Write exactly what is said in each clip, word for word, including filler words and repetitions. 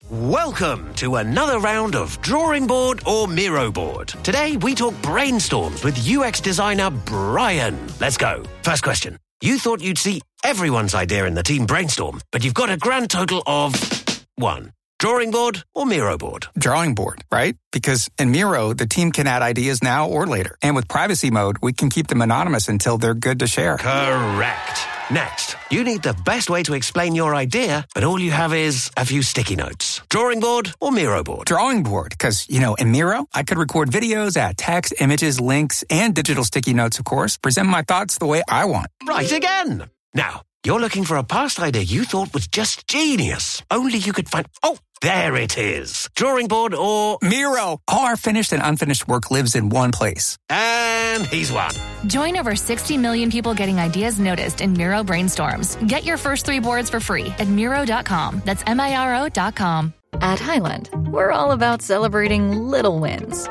Welcome to another round of Drawing Board or Miro Board. Today we talk brainstorms with U X designer Brian. Let's go. First question. You thought you'd see everyone's idea in the team brainstorm, but you've got a grand total of one. Drawing board or Miro board? Drawing board, right? Because in Miro, the team can add ideas now or later. And with privacy mode, we can keep them anonymous until they're good to share. Correct. Next, you need the best way to explain your idea, but all you have is a few sticky notes. Drawing board or Miro board? Drawing board, because, you know, in Miro, I could record videos, add text, images, links, and digital sticky notes, of course, present my thoughts the way I want. Right again. Now, you're looking for a past idea you thought was just genius. Only you could find... Oh, there it is. Drawing board or... Miro. All our finished and unfinished work lives in one place. And he's won. Join over sixty million people getting ideas noticed in Miro Brainstorms. Get your first three boards for free at Miro dot com. That's M I R O dot com. At Highland, we're all about celebrating little wins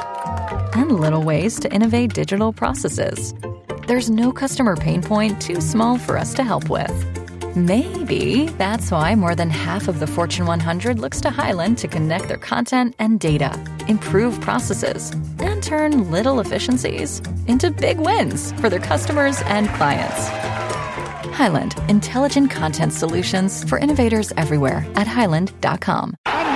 and little ways to innovate digital processes. There's no customer pain point too small for us to help with. Maybe that's why more than half of the Fortune one hundred looks to Highland to connect their content and data, improve processes, and turn little efficiencies into big wins for their customers and clients. Highland, intelligent content solutions for innovators everywhere at highland dot com.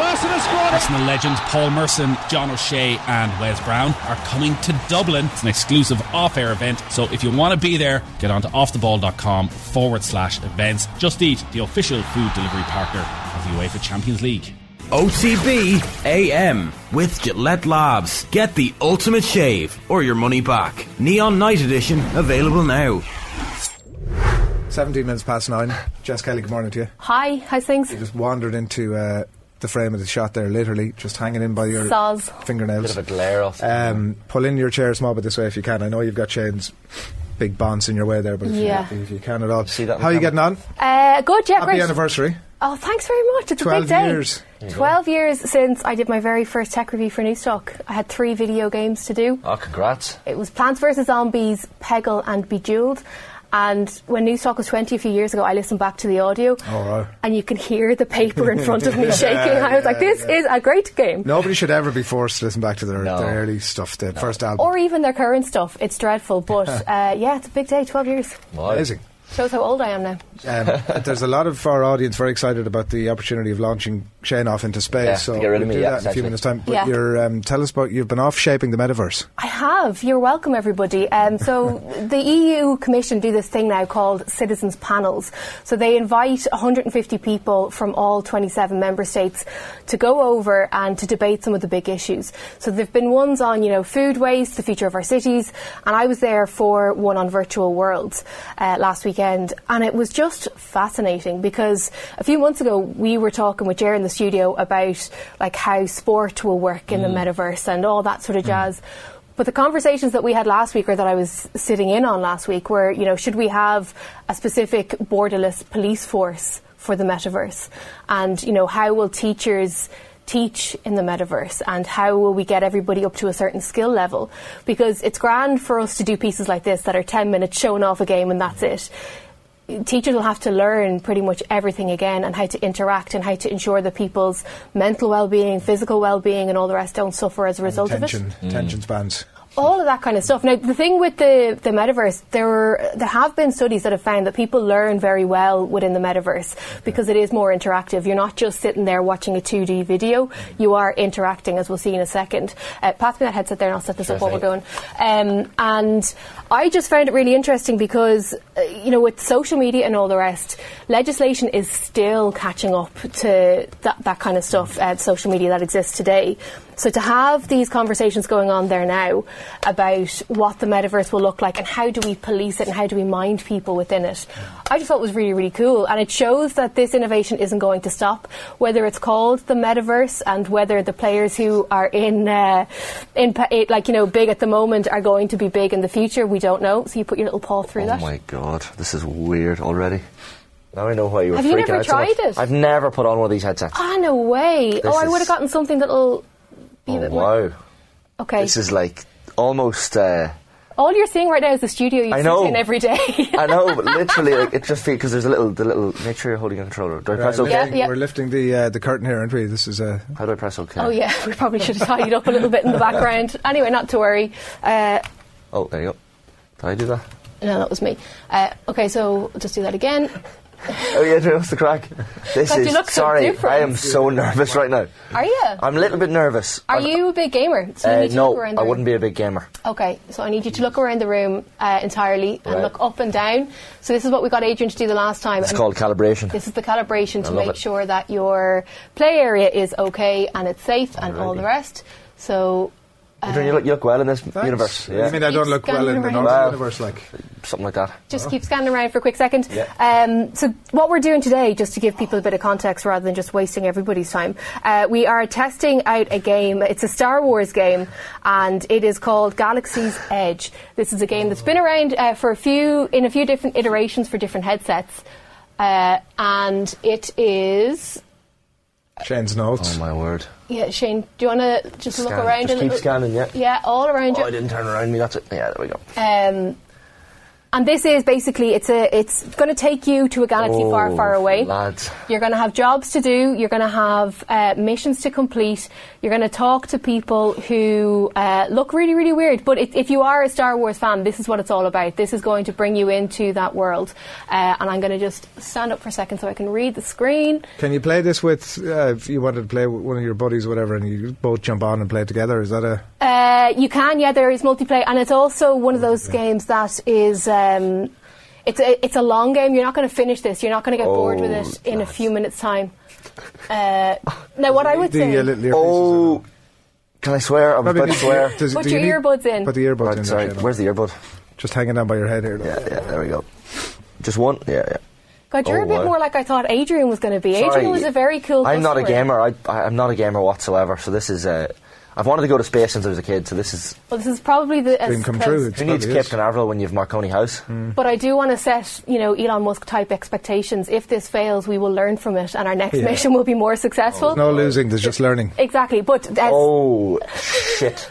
Arsenal legends Paul Merson, John O'Shea and Wes Brown are coming to Dublin. It's an exclusive off-air event, so if you want to be there, get on to offtheball.com forward slash events. Just Eat, the official food delivery partner of the UEFA Champions League. O T B A M with Gillette Labs. Get the ultimate shave or your money back. Neon Night Edition available now. seventeen minutes past nine. Jess Kelly, good morning to you. Hi, how's things? You just wandered into uh, the frame of the shot there, literally, just hanging in by your Soz. fingernails. Bit of a glare off. Um, pull in your chair a small bit this way if you can. I know you've got Shane's big bonds in your way there, but if, yeah. you, if you can at all. See that How are you getting on? Uh, good, yeah, Happy great. anniversary. Oh, thanks very much. It's a Twelve big day. years. Twelve years since I did my very first tech review for Newstalk. I had three video games to do. Oh, congrats. It was Plants vs Zombies, Peggle and Bejeweled. And when Newstalk was twenty a few years ago, I listened back to the audio. Oh, right. And you can hear the paper in front of me shaking. I was like, this yeah. is a great game. Nobody should ever be forced to listen back to their, No. their early stuff, the No. first album. Or even their current stuff. It's dreadful. But uh, yeah, it's a big day, twelve years. Wow. Amazing. Shows how old I am now. Um, there's a lot of our audience very excited about the opportunity of launching Shane off into space. Yeah, so to get rid of we'll me, do yeah, that in a few exactly. minutes' time. But Yeah. you're, um, tell us about, you've been off shaping the metaverse. I have. You're welcome, everybody. Um, so the E U Commission do this thing now called citizens panels. So they invite one hundred fifty people from all twenty-seven member states to go over and to debate some of the big issues. So there've been ones on, you know, food waste, the future of our cities, and I was there for one on virtual worlds uh, last weekend, and it was just fascinating because a few months ago we were talking with Ger in the studio about like how sport will work in mm. the metaverse and all that sort of jazz. Mm. But the conversations that we had last week, or that I was sitting in on last week, were, you know, should we have a specific borderless police force for the metaverse? And, you know, how will teachers teach in the metaverse, and how will we get everybody up to a certain skill level? Because it's grand for us to do pieces like this that are ten minutes showing off a game and that's it. Teachers will have to learn pretty much everything again, and how to interact and how to ensure that people's mental well-being, physical well-being and all the rest don't suffer as a result attention, of it. Attention spans. All of that kind of stuff. Now, the thing with the, the metaverse, there were, there have been studies that have found that people learn very well within the metaverse because it is more interactive. You're not just sitting there watching a two D video. You are interacting, as we'll see in a second. Uh, pass me that headset there and I'll set this sure up while we're going. Um, and I just found it really interesting because, uh, you know, with social media and all the rest, legislation is still catching up to that, that kind of stuff, uh, social media that exists today. So to have these conversations going on there now about what the metaverse will look like and how do we police it and how do we mind people within it, I just thought it was really, really cool. And it shows that this innovation isn't going to stop, whether it's called the metaverse and whether the players who are in, uh, in like, you know, big at the moment are going to be big in the future. We don't know. So you put your little paw through oh that. Oh my God, this is weird already. Now I know why you were Have freaking you never out tried so much. it? I've never put on one of these headsets. Ah, no way. This oh, I is- would have gotten something that'll be oh, a bit wow. more... Okay. This is like almost uh, All you're seeing right now is the studio you I sit know. in every day. I know, but literally, like, it just feels because there's a little, the little. Make sure you're holding a controller. Do I Right, press OK? Yeah, yeah. We're lifting the uh, the curtain here, aren't we? This is uh, How do I press OK? Oh yeah, we probably should have tidied up a little bit in the background. Anyway, not to worry. Uh, Oh, there you go. Did I do that? no, that was me. Uh, okay, so just do that again. Oh yeah, Drew, what's the crack? This God, you is look so sorry. different. I am so nervous right now. Are you? I'm a little bit nervous. Are I'm- you a big gamer? So you Uh, need to look no, around the I room. wouldn't be a big gamer. Okay, so I need you to look around the room uh, entirely and Right. look up and down. So this is what we got Adrian to do the last time. It's And called calibration. This is the calibration to I love make it. sure that your play area is okay and it's safe and all Alrighty. the rest. So Adrian, you look, you look well in this thanks. universe. You Yeah, mean I don't Keep look well in the scanning normal around. universe? Like, something like that. just keep scanning around for a quick second. Yeah. Um, so what we're doing today, just to give people a bit of context rather than just wasting everybody's time, uh, we are testing out a game. It's a Star Wars game, and it is called Galaxy's Edge. This is a game that's been around uh, for a few, in a few different iterations for different headsets, uh, and it is. Shane's notes. Oh my word. Yeah, Shane, do you want to just look Scan. around Just a keep little? scanning, yeah. Yeah, all around Oh, I you. didn't turn around me. That's it. Yeah, there we go. Um, and this is basically it's a it's going to take you to a galaxy far, Oh, far away. lads. You're going to have jobs to do. You're going to have uh, missions to complete. You're going to talk to people who uh, look really, really weird. But if, if you are a Star Wars fan, this is what it's all about. This is going to bring you into that world. Uh, and I'm going to just stand up for a second so I can read the screen. Can you play this with, uh, if you wanted to play with one of your buddies or whatever, and you both jump on and play it together? Is that a... Uh, you can, yeah, there is multiplayer, and it's also one of those games that is, um, it's a, it's a long game. You're not going to finish this. You're not going to get bored with it in a few minutes' time. Uh, now, what I would the, say, uh, little earpieces Oh, can I swear? I'm Probably about to need- swear. does- Put do you your need- earbuds in. Put the earbuds Right, in. sorry, there, Shane. where's the earbud? Just hanging down by your head here. Yeah, yeah, there we go. Just one? Yeah, yeah. God, you're Oh, a bit wow. more like I thought Adrian was going to be. Sorry, Adrian was a very cool I'm not a customer. gamer. I, I, I'm not a gamer whatsoever, so this is... Uh, I've wanted to go to space since I was a kid, so this is... Well, this is probably the... as Dream come close- true. It's Who needs probably Cape is. Canaveral when you have Marconi House? But I do want to set, you know, Elon Musk type expectations. If this fails, we will learn from it, and our next Yeah. mission will be more successful. No losing, there's just learning. Exactly, but as, Oh, shit.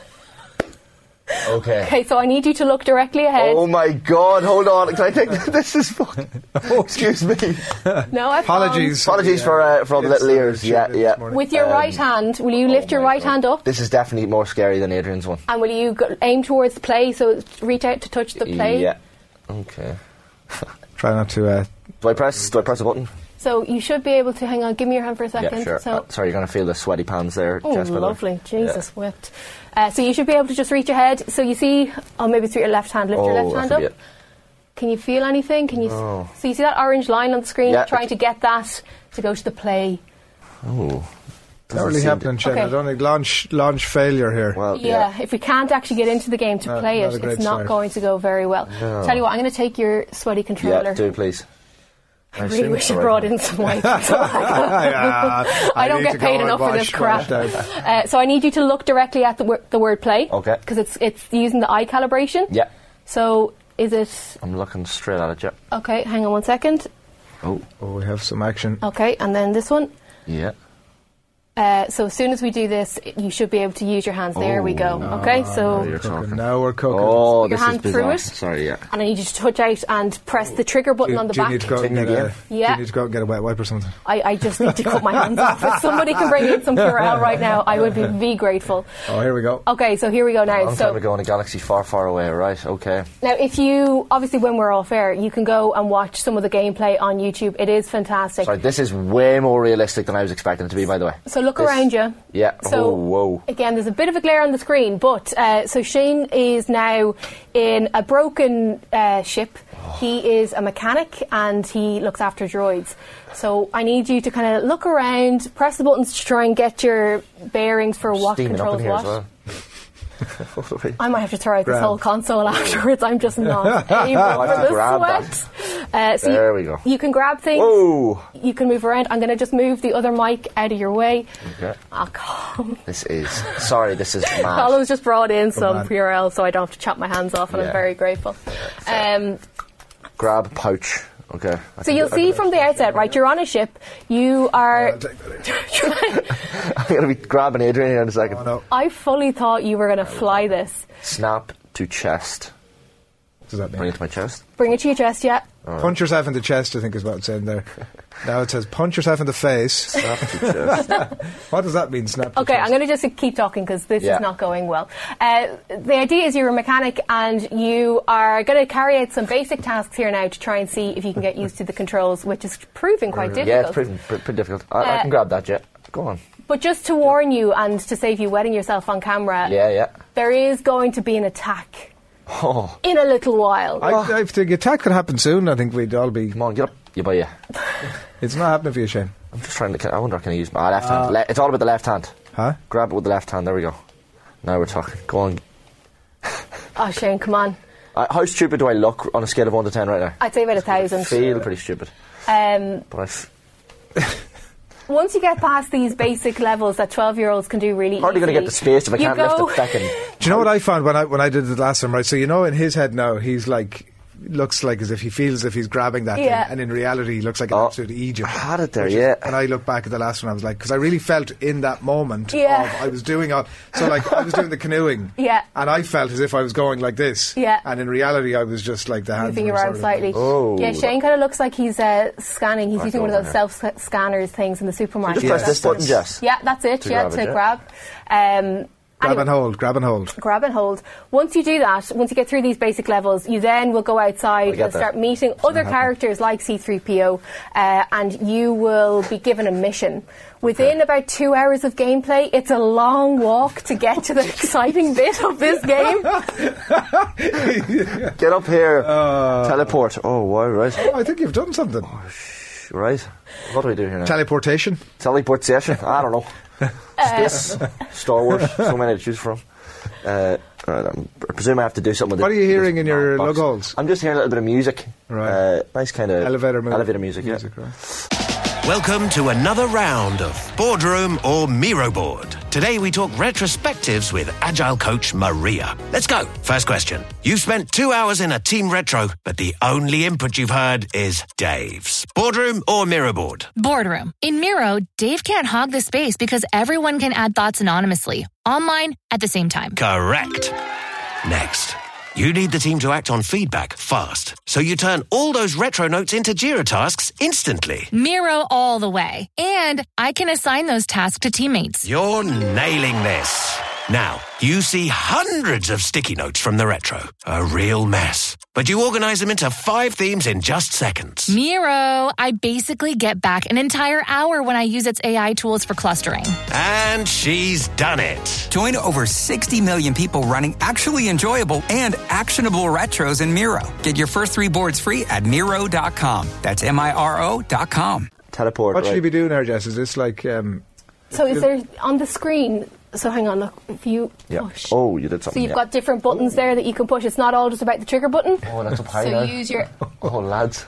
Okay. okay, so I need you to look directly ahead. Oh my god, hold on. Can I take this? Is fucking. Oh, excuse me. No, I Apologies. Apologies for, uh, for all the It's, little uh, ears. shit Yeah, this yeah. morning. With your Um, right hand, will you lift your my right God. hand up? This is definitely more scary than Adrian's one. And will you go, aim towards the play, so reach out to touch the play? Yeah. Okay. Try not to... Uh, Do I press? Do I press a button? So you should be able to, hang on, give me your hand for a second. Yeah, sure. So, Uh, sorry, you're going to feel the sweaty pants there. oh, Jess, by the way. lovely. Jesus, whipped. Uh, so you should be able to just reach ahead. So you see, oh, maybe it's with your left hand. Lift Oh, your left I hand up. forget. Can you feel anything? Can you? No. So you see that orange line on the screen? Yeah. Trying to get that to go to the play. Oh. not Doesn't really seem happening, Shane. Okay. I don't think launch, launch failure here. Well, Yeah, yeah. if we can't actually get into the game to Not- play not it, a great it's not start. going to go very well. No. Tell you what, I'm going to take your sweaty controller. Yeah, do please. I really wish you brought in some wipes. Yeah, I don't need get to go paid and enough for wash this crap. my down. Uh, so I need you to look directly at the, wor- the word play. Okay. Because it's it's using the eye calibration. Yeah. So is it... I'm looking straight at it, yeah. Okay, hang on one second. Oh. Oh, we have some action. Okay, and then this one. Yeah. Uh, so as soon as we do this, you should be able to use your hands. There we go. Okay, now so... you're talking. Now we're cooking. Oh, Put your this is hand through bizarre. it. Sorry, yeah. And I need you to touch out and press the trigger button do, on the do you back. need to go and get Continue a, again? do Yeah. you need to go and get a wet wipe or something? I, I just need to cut my hands off. If somebody can bring in some Purell right now, I would be, be grateful. Oh, here we go. Okay, so here we go now. Long So time ago in a galaxy far, far away, right? Okay. now, if you obviously when we're off air, you can go and watch some of the gameplay on YouTube. It is fantastic. Sorry, this is way more realistic than I was expecting it to be, by the way. So look This- around you. Yeah. So oh, whoa. again, there's a bit of a glare on the screen, but uh, so Shane is now in a broken uh, ship. He is a mechanic and he looks after droids. So I need you to kind of look around, press the buttons to try and get your bearings for what Steaming up controls in here what. as well. I might have to throw out this Grab. whole console afterwards. I'm just not able Oh, I have for to the grab sweat. Uh, so There you, we go. You can grab things. Whoa. You can move around. I'm going to just move the other mic out of your way. Okay. Oh, come. This is... Sorry, this is mad. Carlos just brought in some on. Purell, so I don't have to chop my hands off, and Yeah. I'm very grateful. Um, Grab pouch. Okay. I so can you'll do- I see can- from the outset, right? You're on a ship. You are. I'll take that out. I'm going to be grabbing Adrian here in a second. Oh, no. I fully thought you were going to fly this. Snap to chest. does that mean? Bring it to my chest. Bring it to your chest, yeah. Right. Punch yourself in the chest, I think is what it's saying there. Now it says punch yourself in the face. Snap to chest. What does that mean, snap to Okay, chest? I'm going to just keep talking because this Yeah. is not going well. Uh, the idea is you're a mechanic and you are going to carry out some basic tasks here now to try and see if you can get used to the controls, which is proving quite difficult. Yeah, it's pretty, pretty, pretty difficult. I, I Uh, can grab that, Jet. Go on. But just to warn you and to save you wetting yourself on camera, Yeah, yeah. there is going to be an attack Oh, in a little while. I, I think the attack could happen soon. I think we'd all be... come on, get up. You buy you. It's not happening for you, Shane. I'm just trying to. I wonder, can I use my left hand? Le- it's all about the left hand. Huh? Grab it with the left hand. There we go. Now we're talking. Go on. Oh, Shane, come on. Uh, how stupid do I look on a scale of one to ten right now? I'd say about a I thousand. feel pretty stupid, Um, but I. F- once you get past these basic levels that twelve-year-olds can do really hardly easily, going to get the space if I you can't go- lift the fucking. Do you know what I found when I when I did it last time, right? So you know in his head now, he's like... looks like as if he feels as if he's grabbing that Yeah. thing, and in reality he looks like an Oh, absolute Egypt. I had it there, Which is- yeah. And I look back at the last one, I was like, because I really felt in that moment Yeah. of I was doing all, so like I was doing the canoeing, Yeah. and I felt as if I was going like this, Yeah. and in reality I was just like the hands moving were around sort of- slightly. Oh. Yeah, Shane kind of looks like he's uh, scanning. He's Right using one of over those here. self-scanners things in the supermarket. Just press Yeah. this button, Jess. Yeah, that's it. To yeah, grab to it, yeah. grab. Um, Grab anyway, and hold, grab and hold. grab and hold. Once you do that, once you get through these basic levels, you then will go outside get and that. start meeting other characters like C three P O, uh, and you will be given a mission. Within about two hours of gameplay, it's a long walk to get to the exciting bit of this game. Get up here. Uh, Teleport. Oh, wow, right. Oh, I think you've done something. Right. What do we do here now? Teleportation. Teleport session? I don't know. Space. Star Wars. So many to choose from. Uh, right, I'm, I presume I have to do something with What it- are you hearing this in your box. lug holes? I'm just hearing a little bit of music. Right. Uh, nice kind of Elevator mu- elevator music, music, yeah. right. Welcome to another round of Boardroom or Miro Board. Today we talk retrospectives with Agile coach Maria. Let's go. First question. You've spent two hours in a team retro, but the only input you've heard is Dave's. Boardroom or Miro Board? Boardroom. In Miro, Dave can't hog the space because everyone can add thoughts anonymously, online, at the same time. Correct. Next. You need the team to act on feedback fast, so you turn all those retro notes into Jira tasks instantly. Miro all the way. And I can assign those tasks to teammates. You're nailing this. Now, you see hundreds of sticky notes from the retro. A real mess. But you organize them into five themes in just seconds. Miro, I basically get back an entire hour when I use its A I tools for clustering. And she's done it. Join over sixty million people running actually enjoyable and actionable retros in Miro. Get your first three boards free at Miro dot com. That's M I R O dot com. Teleport. What should right. you be doing there, Jess? Is this like... Um, So is there on the screen? So hang on, look. If you Yeah. oh, sh- Oh, you did so something. you've yeah. got different buttons there that you can push. It's not all just about the trigger button. Oh, that's up high So now. use your Oh, lads.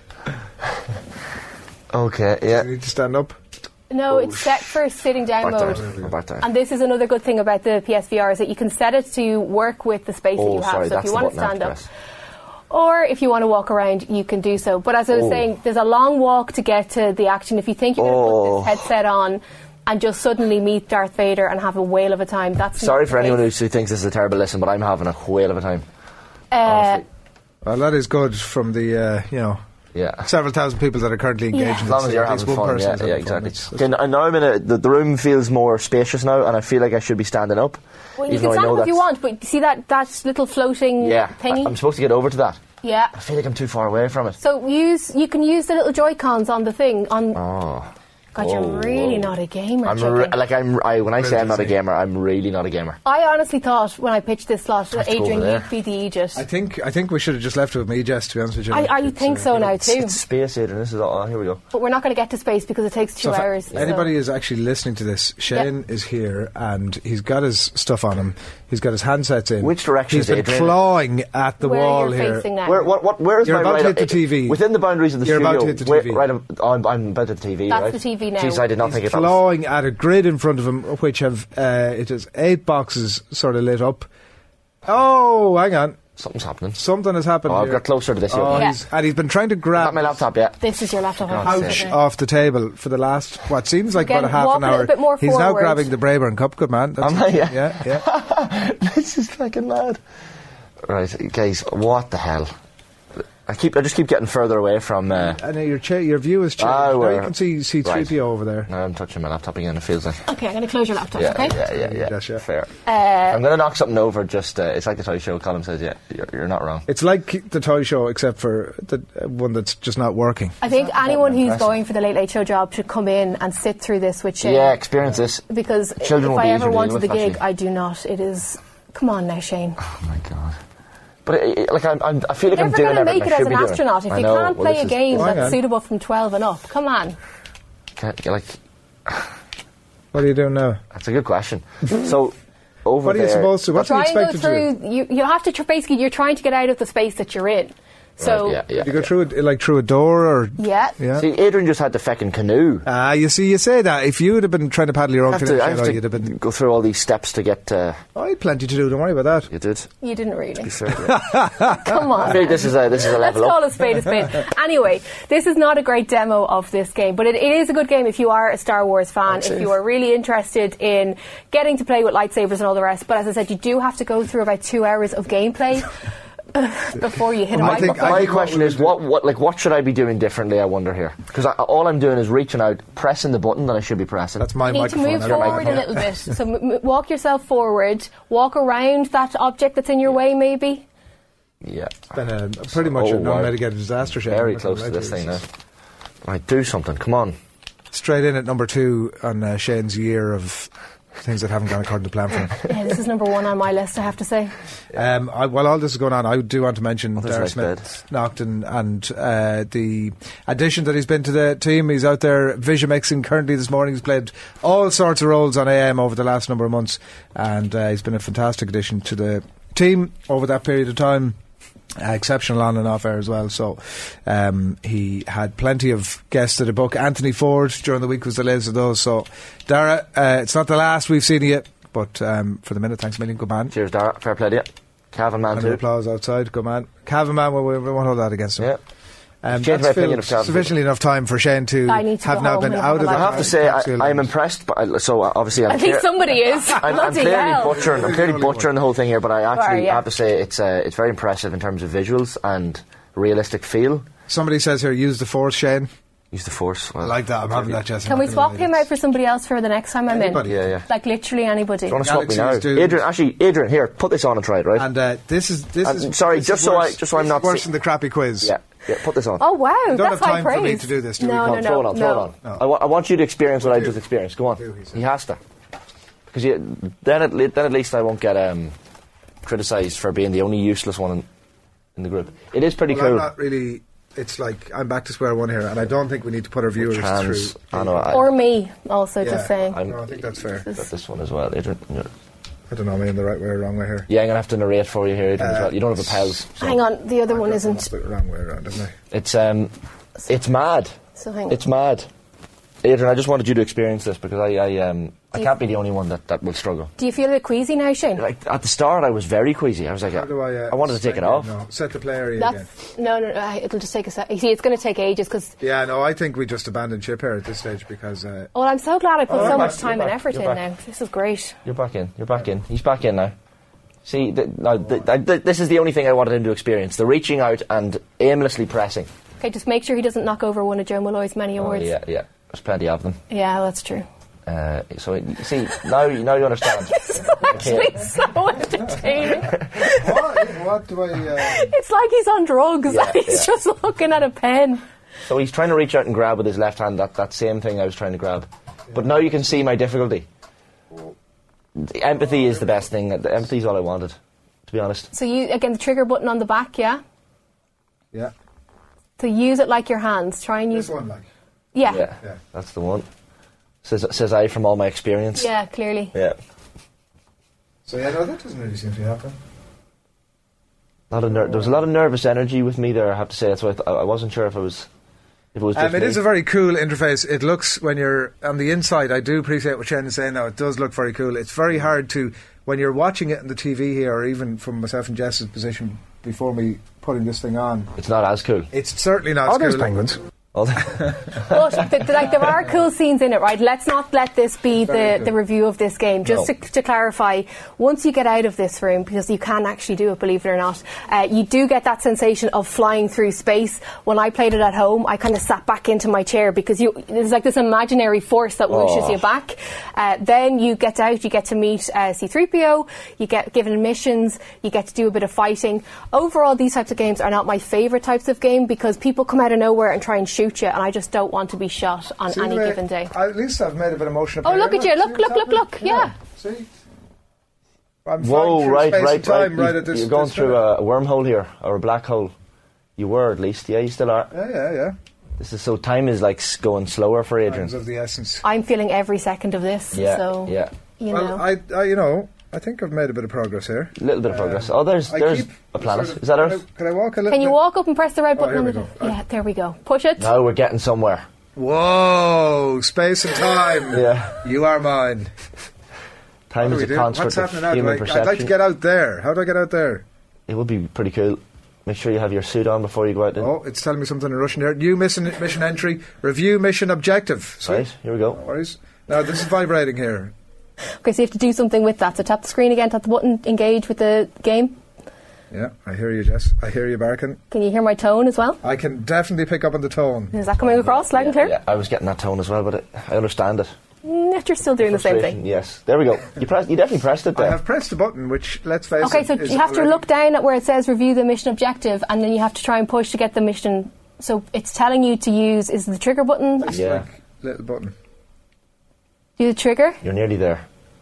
Okay, yeah. you need to stand up? no. It's set for sitting down Back mode. down. Back down. And this is another good thing about the P S V R is that you can set it to work with the space that Oh, you have. sorry, so if that's you the want to button I have stand to up, press. or if you want to walk around, you can do so. But as I was Oh. saying, there's a long walk to get to the action. If you think you're going to Oh. put this headset on and just suddenly meet Darth Vader and have a whale of a time, that's Sorry not for the anyone case. who who thinks this is a terrible listen, but I'm having a whale of a time. Uh, Honestly. Well, that is good from the, uh, you know, Yeah. several thousand people that are currently engaged Yeah. in As long this. as you're At least having one fun, person yeah, is yeah, having fun. exactly. It's- Okay, n- now I'm in a, the, the room feels more spacious now, and I feel like I should be standing up. well, you even can though I stand know up if you that's- want, but see that, that little floating Yeah, thingy? I, am supposed to get over to that. yeah. I feel like I'm too far away from it. So use you can use the little Joy-Cons on the thing. On Oh. God, you're Whoa, really whoa. not a gamer. I'm chicken. re- like I'm. I, when I say I'm not a Really? gamer, I'm really not a gamer. I honestly thought when I pitched this slot that Have to go Adrian, over there. you'd be the Aegis. I think I think we should have just left it with me, Jess, to be honest with you. I, I It's, think uh, so now It's, too. it's space, Adrian. This is all. Oh, here we go. But we're not going to get to space because it takes two So if hours. so- anybody is actually listening to this, Shane is here and he's got his stuff on him. He's got his handsets in. Which direction He's is been Adrian? clawing at the where wall you're here. facing now. Where? What? What? Where is You're my about right to hit the T V. Within the boundaries of the You're studio. about to hit the where- T V. Right. I'm, oh, I'm, I'm about to the T V. That's right? the T V now. Jeez, I did not He's think it was. clawing at a grid in front of him, which have uh, it has eight boxes sort of lit up. Oh, hang on, Something's happening. something has happened. Oh, I've here. got closer to this. Oh, here. Yeah. he's, and he's been trying to Is grab that my laptop? Yeah. This is your laptop. God's I'll pouch sake. off the table for the last what seems like Again, about a half walk an a little hour. bit more He's now forward. grabbing the Braeburn Cup. Good man. That's Am I? Yeah. yeah, yeah. This is fucking mad. Right, guys, what the hell? I keep. I just keep getting further away from. Uh, I know your cha- your view has changed. Ah, now we're- you can see C three P O over there. No, I'm touching my laptop again. It feels like. Okay, I'm going to close your laptop, Yeah, okay? yeah, yeah, yeah. Yes, yeah. Fair. Uh, I'm going to knock something over. Just uh, it's like the toy show. Colin says, "Yeah, you're, you're not wrong." It's like the toy show, except for the uh, one that's just not working. I think anyone who's impressive. going for the Late Late Show job should come in and sit through this with Shane. Yeah, experience this. Because Children if will I be ever easier to wanted deal the with, gig, actually. I do not. It is. Come on now, Shane. Oh my god. But it, it, like I'm, I'm, I feel like You're I'm never doing going to everything make I it as should an be doing. astronaut if I you know. can't Well, play this a is- game Oh, hang that's on. suitable from twelve and up. Come on. Can't, like, What are you doing now? that's a good question. So, over What are you there- supposed to? What are you Try and go expected to do? through. You, you have to tr- basically. You're trying to get out of the space that you're in. So Right, yeah, yeah. Do you go through it like through a door or? yeah. Yeah. See, Adrian just had the feckin' canoe. Ah, you see, you say that. If you would have been trying to paddle your own I have canoe, to, I have Shadow, to you'd have been. go through all these steps to get. Uh, Oh, I had plenty to do. Don't worry about that. you did. You didn't really. Fair, yeah. Come on. I feel like this is a this is a Let's level call up. a spade a spade. Anyway, this is not a great demo of this game, but it, it is a good game if you are a Star Wars fan, if you are really interested in getting to play with lightsabers and all the rest. But as I said, you do have to go through about two hours of gameplay before you hit a I microphone. think- I My think what question we is, would do- what, what, like, what should I be doing differently? I wonder here, because all I'm doing is reaching out, pressing the button that I should be pressing. That's my You need to microphone. move I don't forward a know. little bit. So m- m- walk yourself forward, walk around that object that's in your way, maybe. yeah, It's been a, pretty much Oh, a wow. non-mitigated disaster. Shane. very I'm not close gonna to lie this you. thing now. Right, do something. Come on. Straight in at number two on uh, Shane's year of things that haven't gone according to plan for him. Yeah, this is number one on my list, I have to say. Um, I, while all this is going on, I do want to mention Well, there's Dara nice Smith, Nocton, and uh, the addition that he's been to the team. He's out there vision mixing currently this morning. He's played all sorts of roles on A M over the last number of months, and uh, he's been a fantastic addition to the team over that period of time. Uh, exceptional on and off air as well. So um, he had plenty of guests at the book. Anthony Ford during the week was the latest of those. So Dara, uh, it's not the last we've seen of you, but um, for the minute, thanks a million. Good man. Cheers, Dara. Fair play to you. Calvin man And too. an applause outside. Good man. Calvin man, we, we won't hold that against him. Yeah. Um, Changed that's my opinion filled of Calvin. sufficiently enough time for Shane to I need to have go now home been and out have of a the lie I have to say, I, capsule. I'm impressed. But I, so uh, obviously, I'm I think clear- somebody is. I'm, I'm Bloody clearly hell. butchering. I'm clearly butchering the whole thing here, but I actually are, yeah. have to say it's uh, it's very impressive in terms of visuals and realistic feel. Somebody says here, use the force, Shane. Use the force. Well, I like that. I'm having that, Jess. I'm Can not we gonna swap lie. him out for somebody else for the next time I'm Anybody. in? Yeah, yeah. Like literally anybody. Do you want to swap me Galaxies, now, dude. Adrian? Actually, Adrian, here, put this on and try it, right? And uh, this is this And is sorry, this just is so worse- I- just so I'm this not is worse si- than the crappy quiz. yeah, yeah. Put this on. Oh wow, don't that's have high time for praise. me to do this, do we? no, Come no, on, no, throw it on, no. throw it on. I, wa- I want you to experience what I just experienced. Go on. Do, he said. He has to. Because you, then, at, le- then at least I won't get um, criticised for being the only useless one in, in the group. It is pretty Well, I'm cool. not really. It's like I'm back to square one here, and I don't think we need to put our viewers Trans, through. I know. I, Or me, also Yeah. just saying. I'm- No, I think that's fair. got this one as well, Adrian. Yeah, I don't know, am I in the right way or wrong way here? Yeah, I'm gonna have to narrate for you here, Adrian. as Uh, well. You don't have a pals. So Hang on, the other one That's isn't. the wrong way around, isn't it? It's um, it's mad. So hang on. It's mad. Adrian, I just wanted you to experience this because I, I um, I Do you- can't be the only one that, that will struggle. Do you feel a bit queasy now, Shane? Like at the start, I was very queasy. I was like, How do I? Uh, I wanted to take set- it off. No, set the play area again. That's no, no, no. It'll just take a sec. You see, it's going to take ages because. Yeah, no, I think we just abandoned ship here at this stage because. Uh, Well, I'm so glad I put Oh, so you're much back, time you're and back, effort you're in back. now. This is great. You're back in. You're back in. He's back in now. See, th- no, th- th- th- this is the only thing I wanted him to experience: the reaching out and aimlessly pressing. Okay, just make sure he doesn't knock over one of Joe Malloy's many Oh, awards. yeah, yeah. There's plenty of them. Yeah, that's true. Uh, so you see, now you now you understand. Actually, so entertaining. what, what do I? Uh, It's like he's on drugs. Yeah, he's yeah. just looking at a pen. So he's trying to reach out and grab with his left hand. That that same thing I was trying to grab. But now you can see my difficulty. The empathy is the best thing. The empathy is all I wanted, to be honest. So you again the trigger button on the back, yeah. yeah, So use it like your hands. Try and use. this one, like. Yeah. Yeah, Yeah. that's the one. Says says I from all my experience. Yeah, clearly. Yeah. So yeah, no, that doesn't really seem to happen. Lot of ner- there was a lot of nervous energy with me there. I have to say. That's why I, th- I wasn't sure if it was if it was. Just Um, it me. is a very cool interface. It looks, when you're on the inside, I do appreciate what Shane is saying now, it does look very cool. It's very hard to, when you're watching it on the T V here, or even from myself and Jess's position before me putting this thing on, It's not as cool. it's certainly not Oh, as there's cool. penguins. But th- th- like there are cool scenes in it, right? Let's not let this be the, the review of this game. Just No. to, to clarify, once you get out of this room, because you can actually do it, believe it or not, uh, you do get that sensation of flying through space. When I played it at home, I kind of sat back into my chair because you, there's like this imaginary force that whooshes Oh. you back. Uh, then you get out, you get to meet uh, C three P O, you get given missions, you get to do a bit of fighting. Overall, these types of games are not my favourite types of game because people come out of nowhere and try and shoot you, and I just don't want to be shot on See any the way- given day. At least I've made a bit of motion. Oh, up look here. at you. See Look, what's look, look, happening? look. Yeah. See? I'm Whoa, flying through right, space right, and time right. right You- at this, You're going this through minute. a wormhole here, or a black hole. You were, at least. Yeah, you still are. Yeah, yeah, yeah. This is so time is like s- going slower for Adrian. Times of the essence. I'm feeling every second of this. Yeah, so, yeah. you Well, know. I, I, you know, I think I've made a bit of progress here. A little bit of progress. Oh, there's I there's keep a planet. sort of- Is that can Earth? I, can I walk a little Can you bit? walk up and press the red Oh, button? here on we the go. Yeah, there we go. Push it. Now we're getting somewhere. Whoa, space and time. Yeah. You are mine. Time What is do a we do? What's construct happening of now? Do human I, perception. I'd like to get out there. How do I get out there? It would be pretty cool. Make sure you have your suit on before you go out there. Oh, it's telling me something in Russian here. New mission, mission entry. Review mission objective. Sweet. Right, here we go. No worries. Now, this is vibrating here. Okay, so you have to do something with that. So tap the screen again, tap the button, engage with the game. Yeah, I hear you, Jess. I hear you barking. Can you hear my tone as well? I can definitely pick up on the tone. Is that coming across loud and clear? Yeah, I was getting that tone as well, but it, I understand it. Mm, you're still doing the same Frustration, thing. Yes, there we go. You press. You definitely pressed it I there. have pressed the button, which, let's face Okay, it, so is you have to already- look down at where it says review the mission objective, and then you have to try and push to get the mission. So it's telling you to use, is the trigger button? It's Yeah. like little button. Do the trigger? You're nearly there.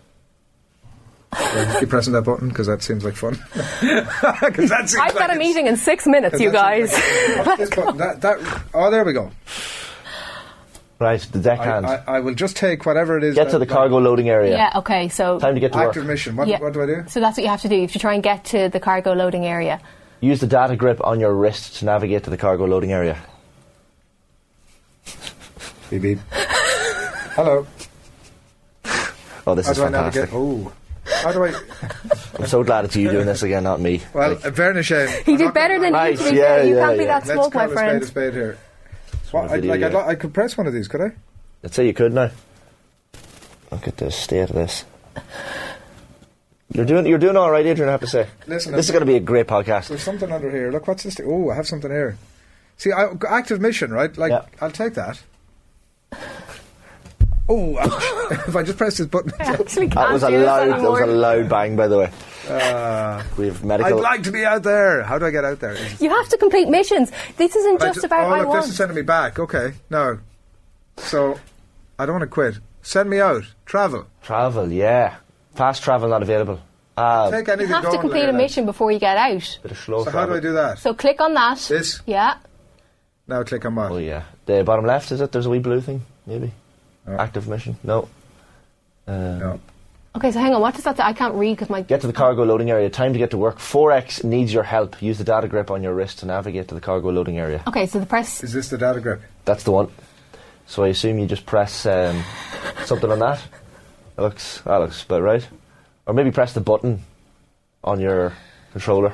Yeah, keep pressing that button because that seems like fun. 'Cause that seems I've like got a it's- meeting in six minutes, you that guys. seems like- What's this button? That, that, oh, there we go. Right, the deckhand. I, I, I will just take whatever it is. Get to that- the cargo loading area. Yeah, okay, so... Time to get to work. Active mission. What, Yeah. what do I do? So that's what you have to do. You have to try and get to the cargo loading area. Use the data grip on your wrist to navigate to the cargo loading area. Beep beep. Hello. Oh, this How is do I fantastic. navigate? Oh. How do I? I'm so glad it's you doing this again, not me. Well, Like, in fairness, Shane. He I'm did not better gonna than lie. you, to be Nice, fair. yeah, You yeah, can't be yeah. that Let's smug, my call a spade friend. a spade here. from What, a I'd, video, like, I'd, yeah. li- I could press one of these, could I? Let's say you could now. Look at the state of this. You're doing, you're doing all right, Adrian. I have to say. Listen, this is going to be a great podcast. There's something under here. Look, what's this? Thing? Oh, I have something here. See, I, active mission, right? Like, Yeah. I'll take that. Oh, ouch. If I just press this button. I actually can't That was a do this loud. That was a anymore. loud bang, by the way. Uh, We have I'd medical. like to be out there. How do I get out there? Is- You have to complete missions. This isn't I just ju- about oh, I look, want. this is sending me back. Okay, no. So, I don't want to quit. Send me out. Travel. Travel, yeah. Fast travel not available. Uh, Take You anything have to going complete there, a lads. mission before you get out. bit of slow So how travel. do I do that? So click on that. This? Yeah. Now click on what? Oh yeah, the bottom left is it? There's a wee blue thing, maybe. No. Active mission. No. Uh, No. Okay, so hang on. What does that say? I can't read because my... Get to the cargo loading area. Time to get to work. four X needs your help. Use the data grip on your wrist to navigate to the cargo loading area. Okay, so the press... Is this the data grip? That's the one. So I assume you just press um, something on that. That looks that looks about right. Or maybe press the button on your controller.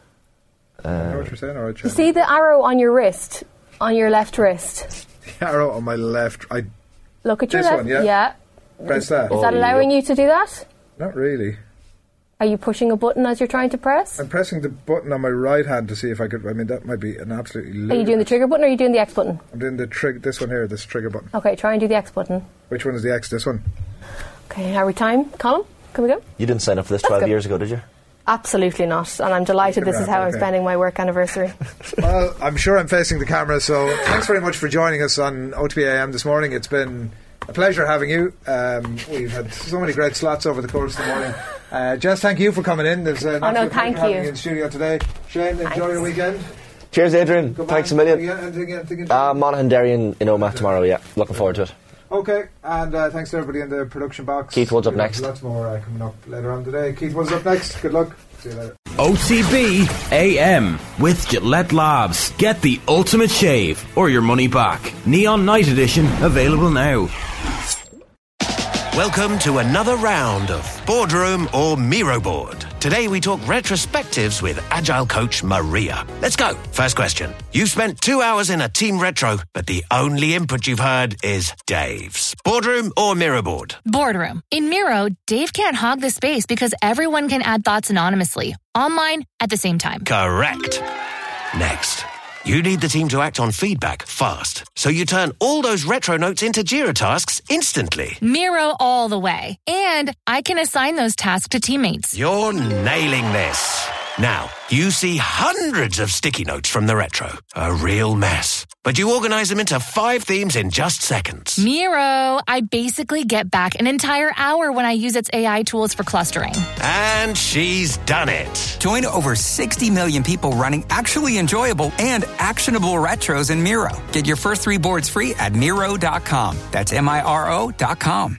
I know Uh, what you're saying, all right, You Shane. see the arrow on your wrist? On your left wrist? The arrow on my left. I Look at your This left... one, yeah. press that. Is that Oh, allowing yeah. you to do that? Not really. Are you pushing a button as you're trying to press? I'm pressing the button on my right hand to see if I could. I mean, that might be an absolutely. Are you doing the ludicrous- trigger button or are you doing the X button? I'm doing the trig. This one here, this trigger button. Okay, try and do the X button. Which one is the X? This one. Okay, are we time? Colin, can we go? you didn't sign up for this Let's twelve go. years ago, did you? Absolutely not. And I'm delighted this is how I'm Okay. spending my work anniversary. Well, I'm sure I'm facing the camera, so thanks very much for joining us on O T B A M this morning. It's been a pleasure having you. Um, we've had so many great slots over the course of the morning. Uh, Jess, thank you for coming in. There's an Oh, no, absolute thank pleasure having you. you in studio today. Shane, enjoy Thanks. your weekend. Cheers, Adrian. Good Thanks a man. million. Yeah, anything, anything Uh, Monaghan Derry in, in Omagh tomorrow, yeah. Looking forward to it. Okay, and uh, thanks to everybody in the production box. Keith Wood's up We have next. Lots more uh, coming up later on today. Keith Wood's up next. Good luck. See you later. O T B A M with Gillette Labs. Get the ultimate shave or your money back. Neon Night Edition available now. Welcome to another round of Boardroom or Miro Board. Today we talk retrospectives with Agile coach Maria. Let's go. First question. You've spent two hours in a team retro, but the only input you've heard is Dave's. Boardroom or Miro Board? Boardroom. In Miro, Dave can't hog the space because everyone can add thoughts anonymously, online, at the same time. Correct. Next. You need the team to act on feedback fast, so you turn all those retro notes into Jira tasks instantly. Miro all the way. And I can assign those tasks to teammates. You're nailing this. Now, you see hundreds of sticky notes from the retro. A real mess. But you organize them into five themes in just seconds. Miro, I basically get back an entire hour when I use its A I tools for clustering. And she's done it. Join over sixty million people running actually enjoyable and actionable retros in Miro. Get your first three boards free at Miro dot com. That's M I R O dot com.